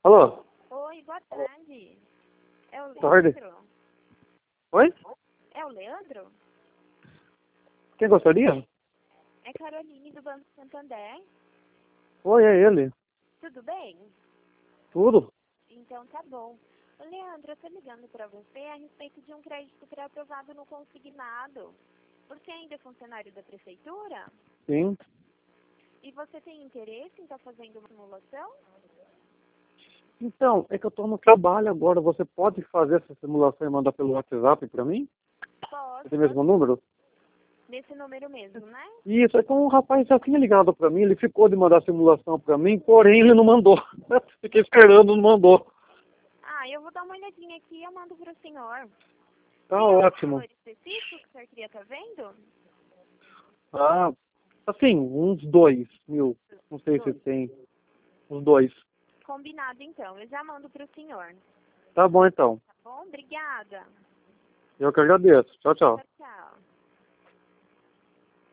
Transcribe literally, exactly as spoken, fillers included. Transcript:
Alô? Oi, boa tarde. É o Tarde. Leandro? Oi? É o Leandro? Quem gostaria? É Caroline do Banco Santander. Oi, é ele. Tudo bem? Tudo? Então tá bom. Ô, Leandro, eu tô ligando pra você a respeito de um crédito pré-aprovado no consignado. Você ainda é funcionário da prefeitura? Sim. E você tem interesse em estar fazendo uma simulação? Então, é que eu tô no trabalho agora. Você pode fazer essa simulação e mandar pelo WhatsApp pra mim? Posso. Esse mesmo número? Nesse número mesmo, né? Isso, é que um rapaz já tinha ligado pra mim, ele ficou de mandar a simulação pra mim, porém ele não mandou. Fiquei esperando, não mandou. Ah, eu vou dar uma olhadinha aqui e eu mando pro senhor. Tá Tem algum ótimo. valor específico que o senhor queria estar vendo? Ah, assim, uns dois mil. Não sei se Dois. tem. Uns dois. Combinado, então. Eu já mando pro senhor. Tá bom então. Tá bom? Obrigada. Eu que agradeço. Tchau, tchau.